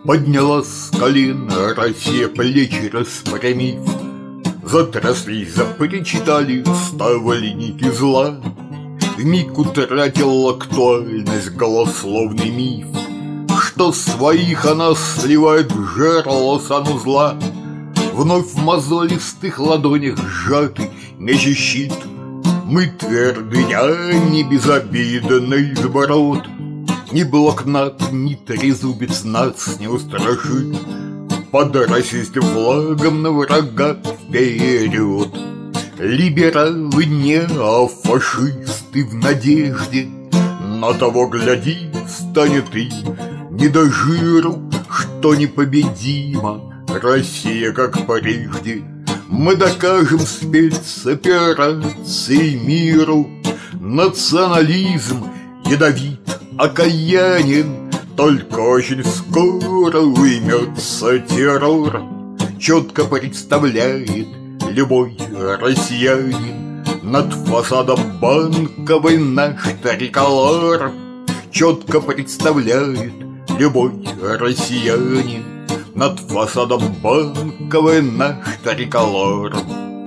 Поднялась с колен Россия, плечи распрямив, затряслись, запричитали ставленники зла. Вмиг утратил актуальность голословный миф, что своих она сливает в жерло санузла. Вновь в мозолистых ладонях сжатый меч и щит. Мы твердыня, не безобидный сброд. Ни блокнот, ни трезубец нас не устрашит. Под российским флагом на врага вперед. Либералы не, а фашисты в надежде. На того, гляди, станет и не до жиру, что непобедима Россия, как прежде. Мы докажем спецоперацией миру. Национализм ядовит, окаянен, только очень скоро уймется террор. Четко представляет любой россиянин над фасадом банковой наш триколор. Четко представляет любой россиянин над фасадом банковой наш триколор.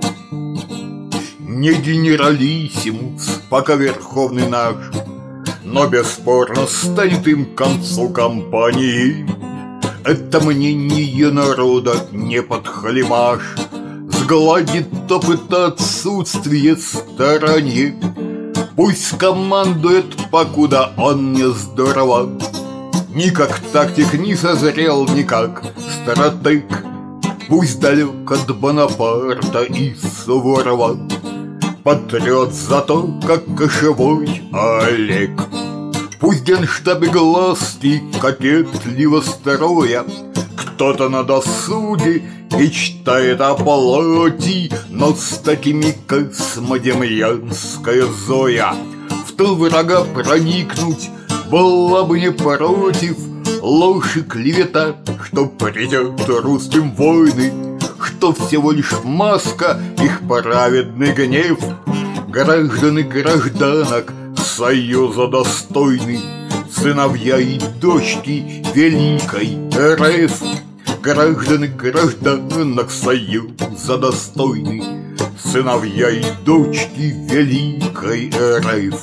Не генералиссимус, пока верховный наш, но бесспорно станет им к концу кампании. Это мнение народа не подхалимаш, сгладит опыт отсутствия стороне. Пусть командует, покуда он не здорово, ни как тактик не созрел, ни как стратег. Пусть далек от Бонапарта и Суворова, патриот зато, как кошевой Олег. Пусть генштабы глазки кокетливо строя, кто-то на досуге мечтает о полоте, но с такими космодемьянская Зоя в тыл врага проникнуть была бы не против. Ложь и клевета, что придет русским войны, что всего лишь маска, их праведный гнев. Граждан и гражданок союза достойны, сыновья и дочки великой РФ. Граждан и гражданок союза достойны, сыновья и дочки великой РФ.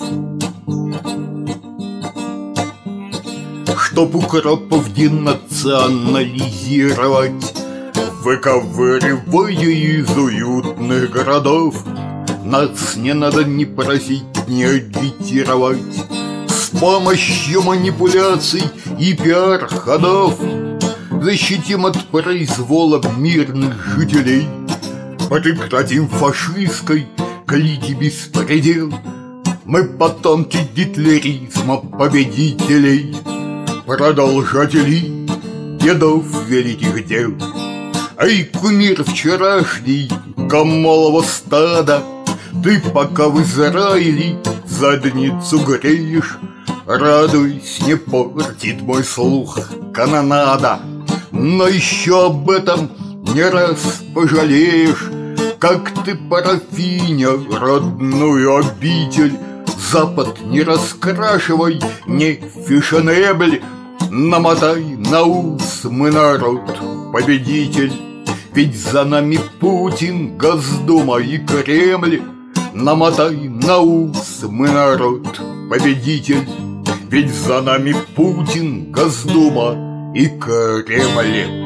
Чтоб укропов денационализировать, выковыривая из уютных городов, нас не надо ни просить, ни агитировать. С помощью манипуляций и пиар-ходов защитим от произвола мирных жителей. Прекратим фашистской клики беспредел. Мы потомки гитлеризма победителей, продолжатели дедов великих дел. Эй, кумир вчерашний Камолова стада, ты пока в Израиле задницу греешь, радуйся, не портит мой слух канонада. Но еще об этом не раз пожалеешь, как ты, парафиня, родную обитель Запад не раскрашивай, не фешенебль. Намотай на ус мы народ победитель, ведь за нами Путин, Госдума и Кремль. Намотай на ус мы народ победитель, ведь за нами Путин, Госдума и Кремль.